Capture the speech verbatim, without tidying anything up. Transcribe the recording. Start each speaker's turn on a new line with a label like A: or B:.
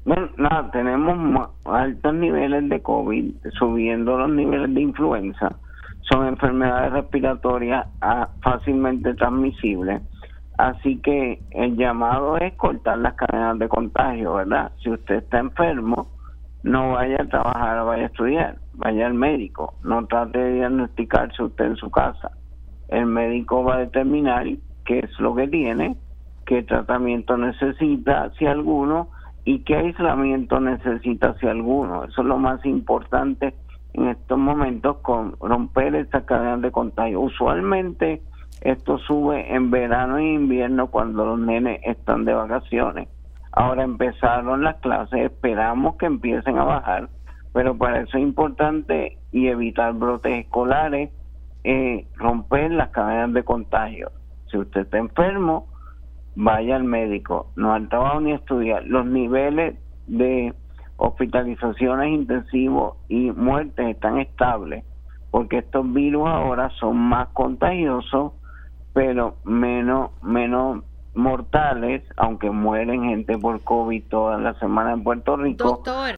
A: Bueno, nada, tenemos ma- altos niveles de COVID, subiendo los niveles de influenza. Son enfermedades respiratorias ah, fácilmente transmisibles. Así que el llamado es cortar las cadenas de contagio, ¿verdad? Si usted está enfermo, no vaya a trabajar o vaya a estudiar, vaya al médico. No trate de diagnosticarse usted en su casa. El médico va a determinar qué es lo que tiene, qué tratamiento necesita, si alguno, y qué aislamiento necesita, si alguno. Eso es lo más importante en estos momentos, con romper esta cadena de contagio. Usualmente esto sube en verano e invierno cuando los nenes están de vacaciones. Ahora empezaron las clases, esperamos que empiecen a bajar, pero para eso es importante y evitar brotes escolares, eh, romper las cadenas de contagio. Si usted está enfermo, vaya al médico, no al trabajo ni a estudiar. Los niveles de hospitalizaciones intensivos y muertes están estables, porque estos virus ahora son más contagiosos, pero menos, menos mortales, aunque mueren gente por COVID todas las semanas en Puerto Rico.
B: Doctor.